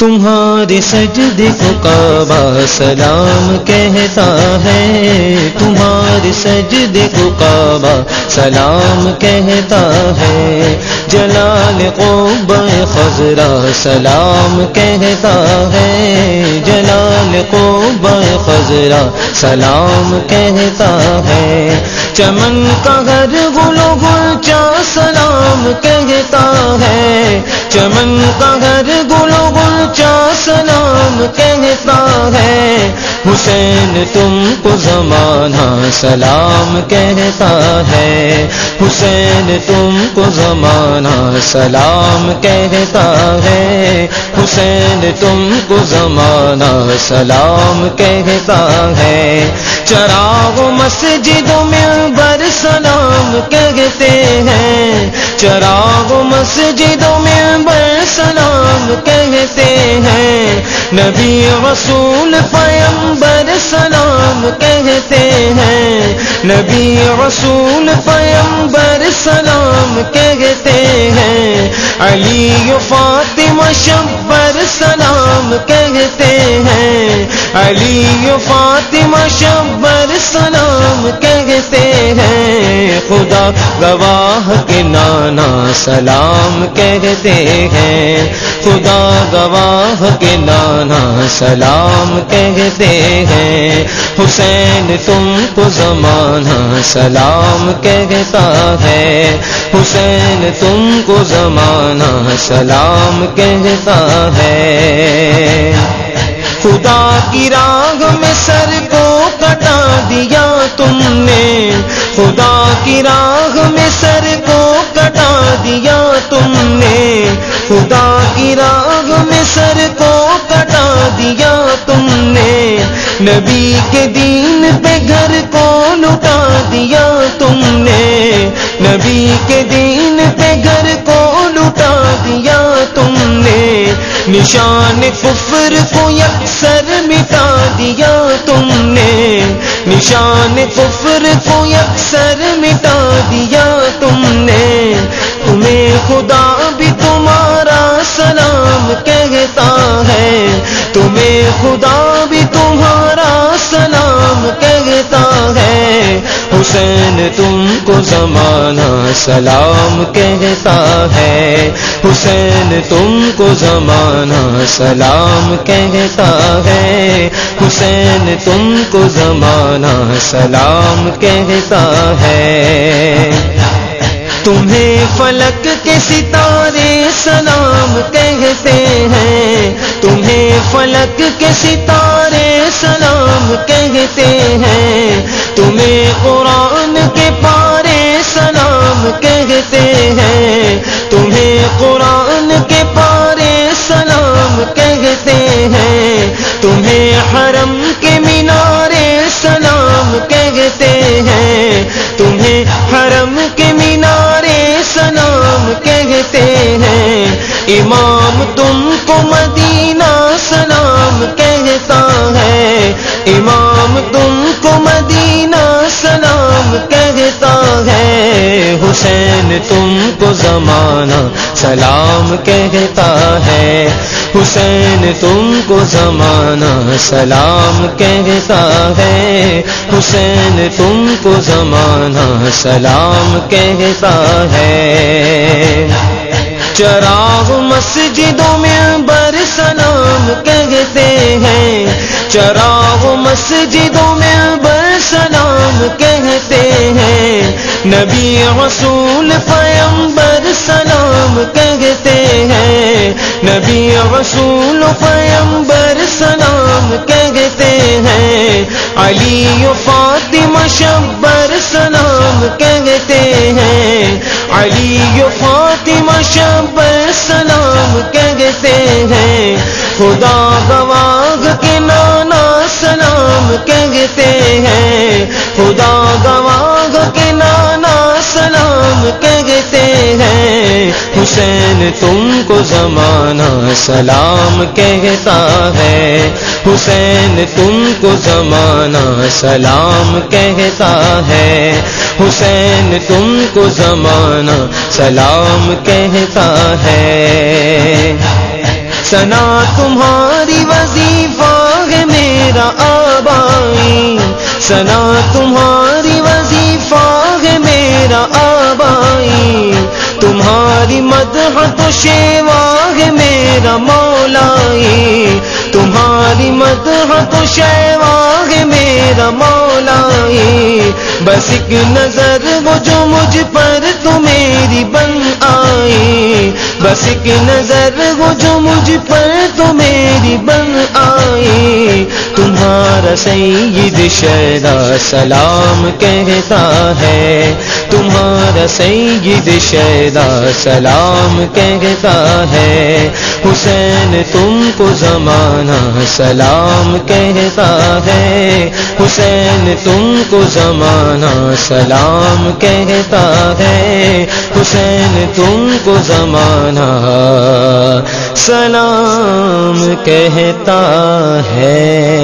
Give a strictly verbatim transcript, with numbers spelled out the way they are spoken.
تمہارے سجدے کو کعبہ سلام کہتا ہے، تمہارے سجدے کو کعبہ سلام کہتا ہے، جلال قبہ خضرا سلام کہتا ہے، جلال قبہ خضرا سلام کہتا ہے، چمن کا ہر گل و غنچہ سلام کہتا ہے، چمن کا ہر گل و غنچہ سلام کہتا ہے، حسین تم کو زمانہ سلام کہتا ہے، حسین تم کو زمانہ سلام کہتا ہے، حسین تم کو زمانہ سلام کہتا ہے، چراغ مسجد و منبر سلام کہتے ہیں، چراغ مسجد و منبر سلام کہتے ہیں، نبی رسول پیمبر سلام کہتے ہیں، نبی رسول پیمبر سلام کہتے ہیں، علی و فاطمہ شبر سلام کہتے ہیں، علی و فاطمہ شبر سلام کہتے ہیں، خدا گواہ کے نانا سلام کہتے ہیں، خدا گواہ کے نانا سلام کہتے ہیں، حسین تم کو زمانہ سلام کہتا ہے، حسین تم کو زمانہ سلام کہتا ہے، خدا کی راہ میں سر کو کٹا دیا تم نے، خدا کی راہ میں سر کو کٹا دیا تم نے، خدا کی راہ میں سر کو کٹا دیا تم نے، نبی کے دین پہ گھر کو لٹا دیا تم نے، نبی کے دین پہ گھر کو لٹا دیا تم نے، نشان کفر کو یکسر مٹا دیا تم نے، نشان کفر کو یکسر مٹا دیا تم نے، تمہیں خدا بھی تمہارا سلام کہتا ہے، تمہیں خدا بھی تمہارا سلام کہتا ہے، حسین تم کو زمانہ سلام کہتا ہے، حسین تم کو زمانہ سلام کہتا ہے، حسین تم کو زمانہ سلام کہتا ہے، تمہیں فلک کے ستارے سلام کہتے ہیں، تمہیں فلک کے ستارے سلام کہتے ہیں، تمہیں قرآن کے پارے سلام کہتے ہیں، تمہیں قرآن کے پارے سلام کہتے ہیں، تمہیں حرم کے مینارے سلام کہتے ہیں، تمہیں حرم کے مینارے سلام کہتے ہیں، امام تم کو مدینہ سلام کہتا ہے، امام تم کو مدینہ سلام کہتا ہے، حسین تم کو زمانہ سلام کہتا ہے، حسین تم کو زمانہ سلام کہتا ہے، حسین تم کو زمانہ سلام کہتا ہے، چراغ مسجد و منبر سلام کہتے ہیں، چراغ مسجد و منبر سلام کہتے ہیں، نبی رسول پیمبر سلام کہتے ہیں، نبی رسول پیمبر سلام کہتے ہیں، علی و فاطمہ شبر سلام کہتے ہیں، علی و فاطمہ شبر سلام کہتے ہیں، خدا گواہ کے نانا سلام کہتے ہیں، خدا گواہ کے نانا سلام کہتے ہیں، حسین تم کو زمانہ سلام کہتا ہے، حسین تم کو زمانہ سلام کہتا ہے، حسین تم کو زمانہ سلام کہتا ہے، سنا تمہاری وظیفہ ہے میرا آبائی، سنا تمہاری وظیفہ ہے میرا آبائی، تمہاری مدح تو شیوا ہے میرا مولائی، تمہاری مدح تو شیوا ہے میرا مولائی، بس ایک نظر وہ جو مجھ پر تو میری بن آئی، بس ایک نظر وہ جو مجھ پر تو میری بن آئی، تمہارا سید شیدا سلام کہتا ہے، تمہارا سید شیدا سلام کہتا ہے، حسین تم کو زمانہ سلام کہتا ہے، حسین تم کو زمانہ سلام کہتا ہے، حسین تم کو زمانہ سلام کہتا ہے۔